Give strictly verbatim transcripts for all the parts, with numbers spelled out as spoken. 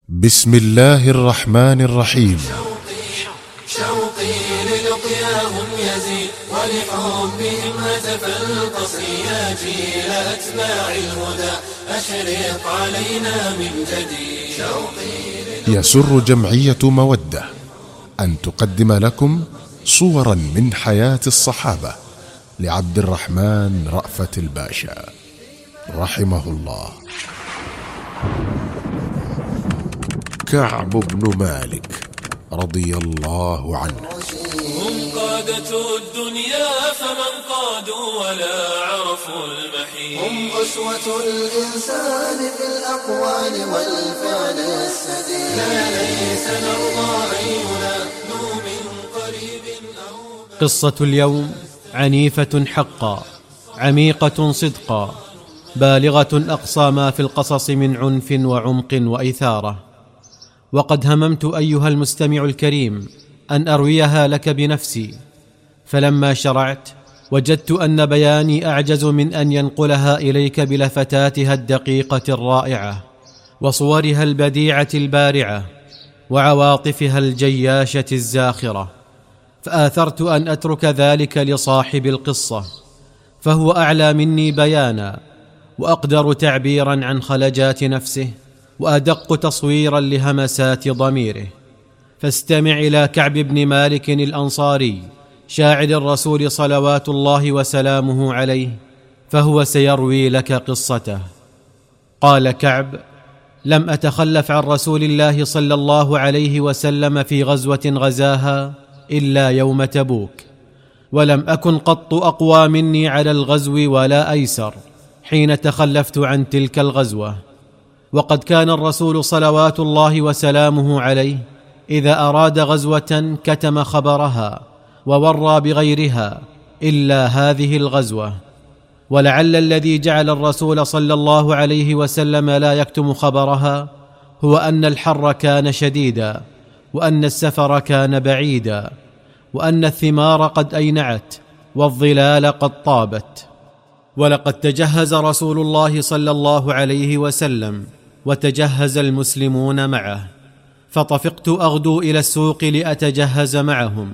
بسم الله الرحمن الرحيم. شوقي, شوقي للقياهم يزيد ولحبهم هتف القصي يا جيل أتباع الهدى أشرق علينا من جديد. شوقي يسر جمعية مودة أن تقدم لكم صورا من حياة الصحابة لعبد الرحمن رأفت الباشا رحمه الله. كعب بن مالك رضي الله عنه. هم قادة الدنيا فمن قادوا ولا عرفوا المحيط. هم أسوة الإنسان في الأقوال والفعل السديد. لا ليس نرضى أن ينادوا من قريب أو قصة اليوم عنيفة حقا، عميقة صدقا، بالغة أقصى ما في القصص من عنف وعمق وإثارة. وقد هممت أيها المستمع الكريم أن أرويها لك بنفسي، فلما شرعت وجدت أن بياني أعجز من أن ينقلها إليك بلفتاتها الدقيقة الرائعة وصورها البديعة البارعة وعواطفها الجياشة الزاخرة، فآثرت أن أترك ذلك لصاحب القصة، فهو أعلى مني بيانا وأقدر تعبيرا عن خلجات نفسه وأدق تصويرا لهمسات ضميره. فاستمع إلى كعب بن مالك الأنصاري شاعر الرسول صلوات الله وسلامه عليه، فهو سيروي لك قصته. قال كعب: لم أتخلف عن رسول الله صلى الله عليه وسلم في غزوة غزاها إلا يوم تبوك، ولم أكن قط أقوى مني على الغزو ولا أيسر حين تخلفت عن تلك الغزوة. وقد كان الرسول صلوات الله وسلامه عليه إذا أراد غزوة كتم خبرها وورى بغيرها إلا هذه الغزوة. ولعل الذي جعل الرسول صلى الله عليه وسلم لا يكتم خبرها هو أن الحر كان شديدا، وأن السفر كان بعيدا، وأن الثمار قد أينعت والظلال قد طابت. ولقد تجهز رسول الله صلى الله عليه وسلم وتجهز المسلمون معه، فطفقت أغدو إلى السوق لأتجهز معهم،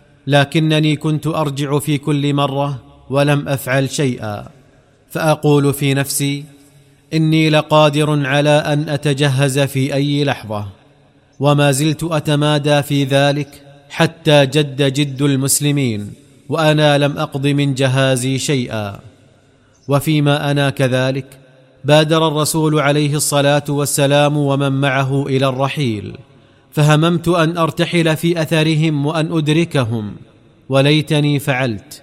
لكنني كنت أرجع في كل مرة ولم أفعل شيئا، فأقول في نفسي: إني لقادر على أن أتجهز في أي لحظة. وما زلت أتمادى في ذلك حتى جد جد المسلمين وأنا لم أقض من جهازي شيئا. وفيما أنا كذلك بادر الرسول عليه الصلاة والسلام ومن معه إلى الرحيل، فهممت أن أرتحل في أثرهم وأن أدركهم، وليتني فعلت،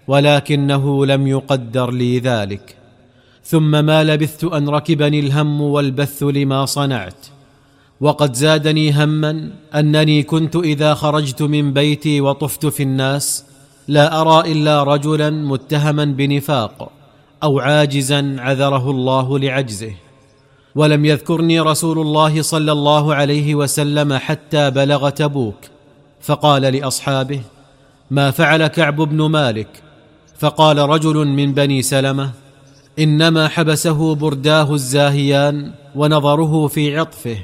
ولكنه لم يقدر لي ذلك. ثم ما لبثت أن ركبني الهم والبث لما صنعت. وقد زادني هما أنني كنت إذا خرجت من بيتي وطفت في الناس لا أرى إلا رجلا متهما بنفاق أو عاجزا عذره الله لعجزه. ولم يذكرني رسول الله صلى الله عليه وسلم حتى بلغ تبوك، فقال لأصحابه: ما فعل كعب بن مالك؟ فقال رجل من بني سلمة: إنما حبسه برداه الزاهيان ونظره في عطفه.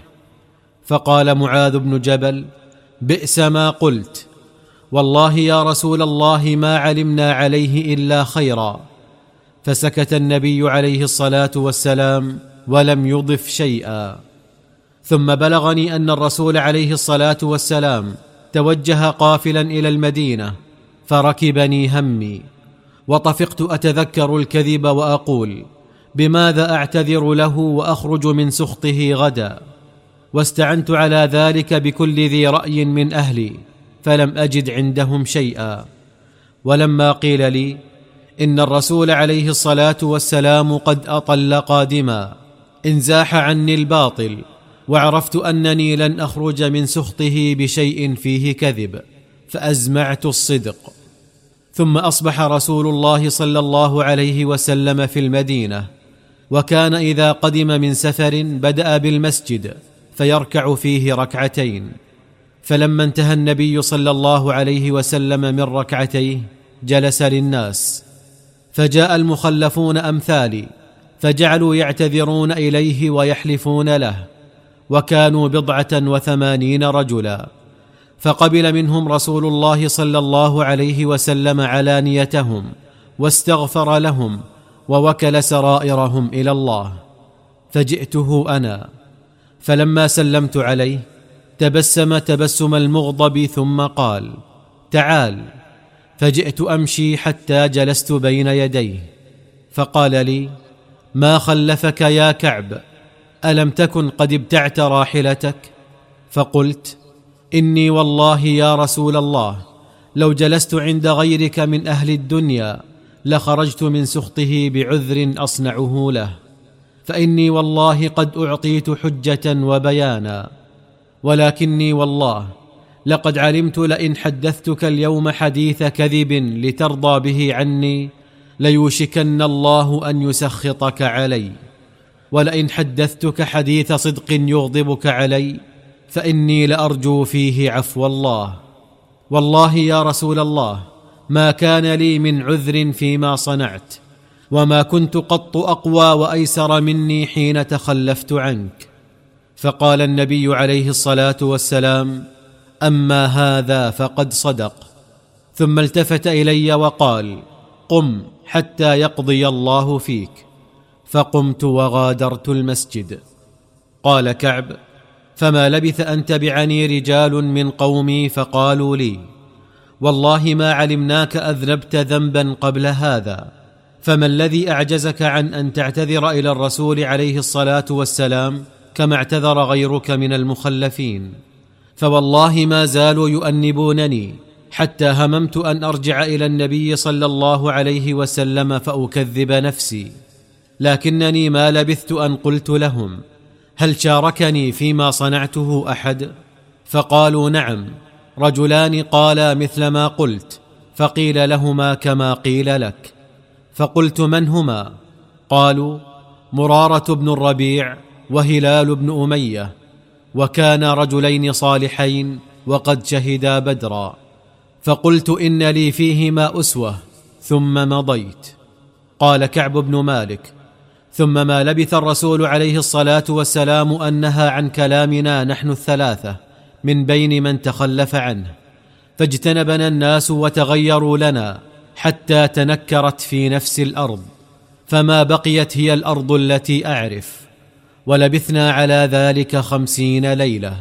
فقال معاذ بن جبل: بئس ما قلت، والله يا رسول الله ما علمنا عليه إلا خيرا. فسكت النبي عليه الصلاة والسلام ولم يضف شيئا. ثم بلغني أن الرسول عليه الصلاة والسلام توجه قافلا إلى المدينة، فركبني همي وطفقت أتذكر الكذب وأقول: بماذا أعتذر له وأخرج من سخطه غدا؟ واستعنت على ذلك بكل ذي رأي من أهلي، فلم أجد عندهم شيئا. ولما قيل لي إن الرسول عليه الصلاة والسلام قد أطل قادما، انزاح عني الباطل، وعرفت أنني لن أخرج من سخطه بشيء فيه كذب، فأزمعت الصدق. ثم أصبح رسول الله صلى الله عليه وسلم في المدينة، وكان إذا قدم من سفر بدأ بالمسجد فيركع فيه ركعتين. فلما انتهى النبي صلى الله عليه وسلم من ركعتيه جلس للناس، فجاء المخلفون أمثالي فجعلوا يعتذرون إليه ويحلفون له، وكانوا بضعة وثمانين رجلا، فقبل منهم رسول الله صلى الله عليه وسلم علانيتهم واستغفر لهم ووكل سرائرهم إلى الله. فجئته أنا، فلما سلمت عليه تبسم تبسم المغضب ثم قال: تعال. فجئت أمشي حتى جلست بين يديه، فقال لي: ما خلفك يا كعب؟ ألم تكن قد ابتعت راحلتك؟ فقلت: إني والله يا رسول الله لو جلست عند غيرك من أهل الدنيا لخرجت من سخطه بعذر أصنعه له، فإني والله قد أعطيت حجة وبيانا، ولكني والله لقد علمت لئن حدثتك اليوم حديث كذب لترضى به عني ليوشكن الله أن يسخطك علي، ولئن حدثتك حديث صدق يغضبك علي فإني لأرجو فيه عفو الله. والله يا رسول الله ما كان لي من عذر فيما صنعت، وما كنت قط أقوى وأيسر مني حين تخلفت عنك. فقال النبي عليه الصلاة والسلام: أما هذا فقد صدق. ثم التفت إلي وقال: قم حتى يقضي الله فيك. فقمت وغادرت المسجد. قال كعب: فما لبث أن تبعني رجال من قومي فقالوا لي: والله ما علمناك أذنبت ذنبا قبل هذا، فما الذي أعجزك عن أن تعتذر إلى الرسول عليه الصلاة والسلام كما اعتذر غيرك من المخلفين؟ فوالله ما زالوا يؤنبونني حتى هممت أن أرجع إلى النبي صلى الله عليه وسلم فأكذب نفسي، لكنني ما لبثت أن قلت لهم: هل شاركني فيما صنعته أحد؟ فقالوا: نعم، رجلان قالا مثل ما قلت، فقيل لهما كما قيل لك. فقلت: من هما؟ قالوا: مرارة بن الربيع وهلال بن أمية، وكانا رجلين صالحين وقد شهدا بدرا. فقلت: إن لي فيهما أسوة، ثم مضيت. قال كعب بن مالك: ثم ما لبث الرسول عليه الصلاة والسلام أن نهى عن كلامنا نحن الثلاثة من بين من تخلف عنه، فاجتنبنا الناس وتغيروا لنا حتى تنكرت في نفس الأرض، فما بقيت هي الأرض التي أعرف، ولبثنا على ذلك خمسين ليلة.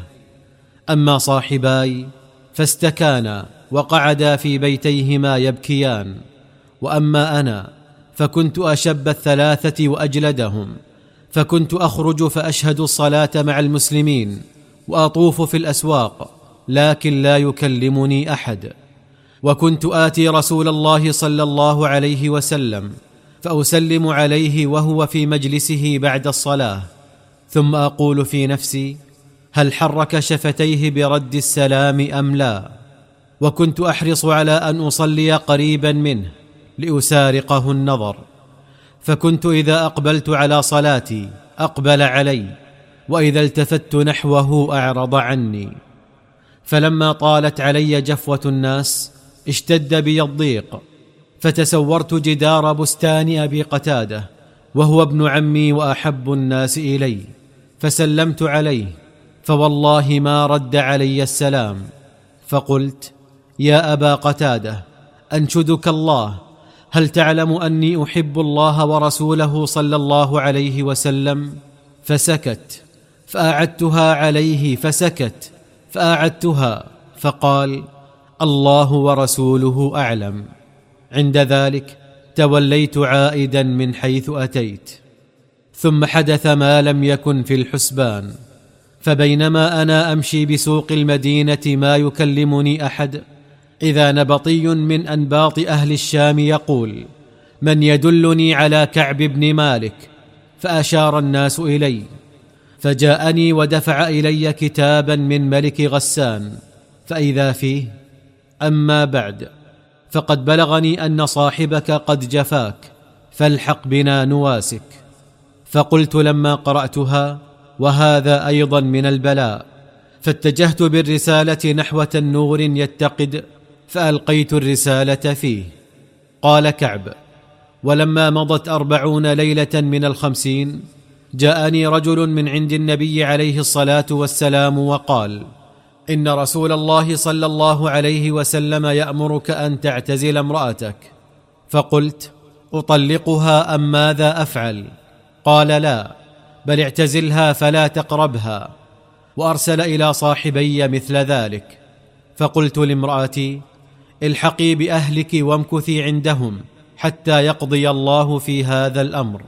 أما صاحباي فاستكانا وقعدا في بيتيهما يبكيان، وأما أنا فكنت أشب الثلاثة وأجلدهم، فكنت أخرج فأشهد الصلاة مع المسلمين وأطوف في الأسواق، لكن لا يكلمني أحد. وكنت آتي رسول الله صلى الله عليه وسلم فأسلم عليه وهو في مجلسه بعد الصلاة، ثم أقول في نفسي: هل حرك شفتيه برد السلام أم لا؟ وكنت أحرص على أن أصلي قريبا منه لأسارقه النظر، فكنت إذا أقبلت على صلاتي أقبل علي، وإذا التفت نحوه أعرض عني. فلما طالت علي جفوة الناس اشتد بي الضيق، فتسورت جدار بستان أبي قتادة وهو ابن عمي وأحب الناس إلي، فسلمت عليه، فوالله ما رد علي السلام. فقلت: يا أبا قتادة، أنشدك الله، هل تعلم أني أحب الله ورسوله صلى الله عليه وسلم؟ فسكت، فأعدتها عليه فسكت، فأعدتها، فقال: الله ورسوله أعلم. عند ذلك توليت عائدا من حيث أتيت. ثم حدث ما لم يكن في الحسبان، فبينما أنا أمشي بسوق المدينة ما يكلمني أحد، إذا نبطي من أنباط أهل الشام يقول: من يدلني على كعب بن مالك؟ فأشار الناس إلي، فجاءني ودفع إلي كتابا من ملك غسان، فإذا فيه: أما بعد، فقد بلغني أن صاحبك قد جفاك، فالحق بنا نواسك. فقلت لما قرأتها: وهذا أيضا من البلاء، فاتجهت بالرسالة نحو تنور يتقد، فألقيت الرسالة فيه. قال كعب: ولما مضت أربعون ليلة من الخمسين جاءني رجل من عند النبي عليه الصلاة والسلام وقال: إن رسول الله صلى الله عليه وسلم يأمرك أن تعتزل امرأتك. فقلت: أطلقها أم ماذا أفعل؟ قال: لا، بل اعتزلها فلا تقربها. وأرسل إلى صاحبي مثل ذلك. فقلت لامرأتي: الحقي بأهلك وامكثي عندهم حتى يقضي الله في هذا الأمر.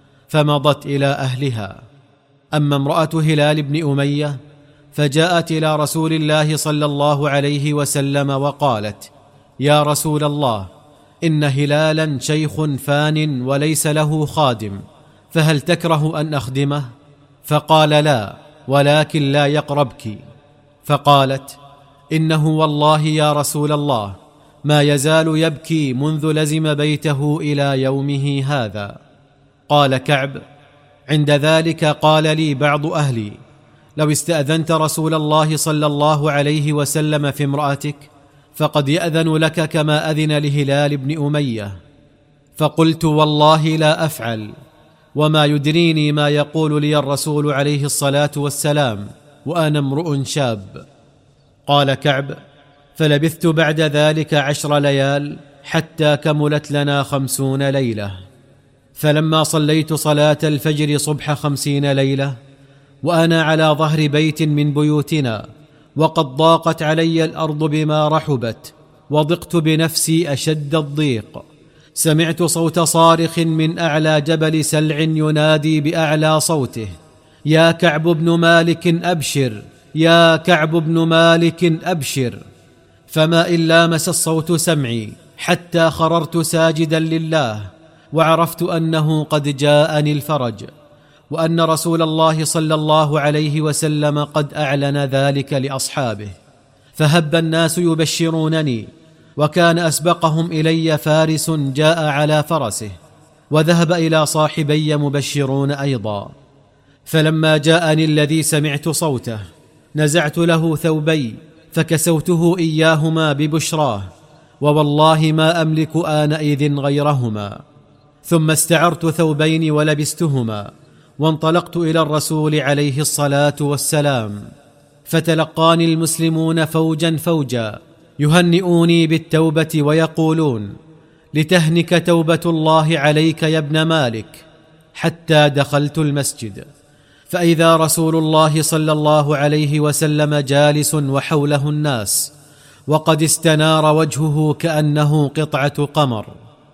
فمضت إلى أهلها. أما امرأة هلال بن أمية فجاءت إلى رسول الله صلى الله عليه وسلم وقالت: يا رسول الله، إن هلالا شيخ فان وليس له خادم، فهل تكره أن أخدمه؟ فقال: لا، ولكن لا يقربك. فقالت: إنه والله يا رسول الله ما يزال يبكي منذ لزم بيته إلى يومه هذا. قال كعب: عند ذلك قال لي بعض أهلي: لو استأذنت رسول الله صلى الله عليه وسلم في امرأتك فقد يأذن لك كما أذن لهلال بن أمية. فقلت: والله لا أفعل، وما يدريني ما يقول لي الرسول عليه الصلاة والسلام وأنا امرؤ شاب. قال كعب: فلبثت بعد ذلك عشر ليال حتى كملت لنا خمسون ليلة. فلما صليت صلاة الفجر صبح خمسين ليلة وأنا على ظهر بيت من بيوتنا، وقد ضاقت علي الأرض بما رحبت، وضقت بنفسي أشد الضيق، سمعت صوت صارخ من أعلى جبل سلع ينادي بأعلى صوته: يا كعب بن مالك أبشر، يا كعب بن مالك أبشر. فما إن لامس الصوت سمعي حتى خررت ساجدا لله، وعرفت أنه قد جاءني الفرج، وأن رسول الله صلى الله عليه وسلم قد أعلن ذلك لأصحابه. فهب الناس يبشرونني، وكان أسبقهم إلي فارس جاء على فرسه، وذهب إلى صاحبي مبشرون أيضا. فلما جاءني الذي سمعت صوته نزعت له ثوبي فكسوته إياهما ببشراه، ووالله ما أملك آنئذ غيرهما. ثم استعرت ثوبين ولبستهما، وانطلقت إلى الرسول عليه الصلاة والسلام، فتلقاني المسلمون فوجا فوجا يهنئوني بالتوبة ويقولون: لتهنك توبة الله عليك يا ابن مالك. حتى دخلت المسجد، فإذا رسول الله صلى الله عليه وسلم جالس وحوله الناس، وقد استنار وجهه كأنه قطعة قمر.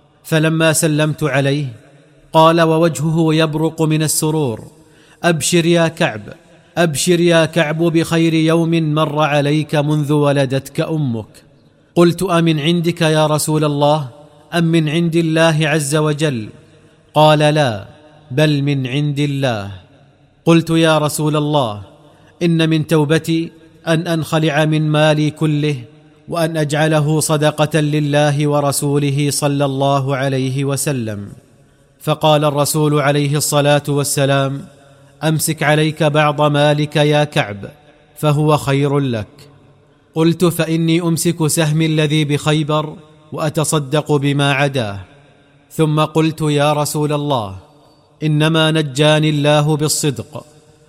فلما سلمت عليه قال ووجهه يبرق من السرور: أبشر يا كعب، أبشر يا كعب بخير يوم مر عليك منذ ولدتك أمك. قلت: أمن عندك يا رسول الله أم من عند الله عز وجل؟ قال: لا، بل من عند الله. قلت: يا رسول الله، إن من توبتي أن أنخلع من مالي كله، وأن أجعله صدقة لله ورسوله صلى الله عليه وسلم. فقال الرسول عليه الصلاة والسلام: أمسك عليك بعض مالك يا كعب، فهو خير لك. قلت: فإني أمسك سهمي الذي بخيبر وأتصدق بما عداه. ثم قلت: يا رسول الله، إنما نجاني الله بالصدق،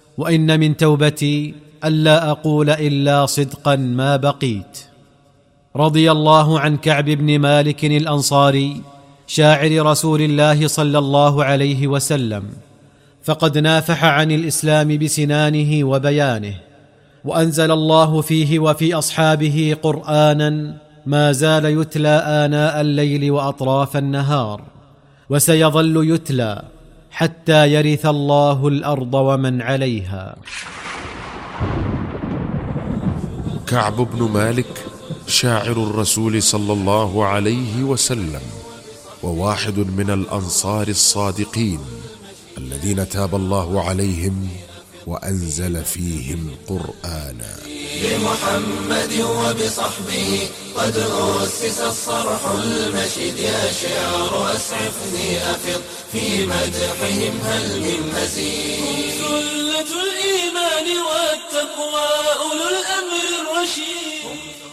وإن من توبتي ألا أقول إلا صدقا ما بقيت. رضي الله عن كعب بن مالك الأنصاري شاعر رسول الله صلى الله عليه وسلم، فقد نافح عن الإسلام بسنانه وبيانه، وأنزل الله فيه وفي أصحابه قرآنا ما زال يتلى آناء الليل وأطراف النهار، وسيظل يتلى حتى يرث الله الأرض ومن عليها. كعب بن مالك شاعر الرسول صلى الله عليه وسلم، وواحد من الأنصار الصادقين الذين تاب الله عليهم وأنزل فيهم قرآنا. لمحمد وبصحبه قد أسس الصرح المشيد، يا شعر أسعفني أفض في مدحهم هل من مزيد. سلة الإيمان والتقوى أولو الأمر الرشيد.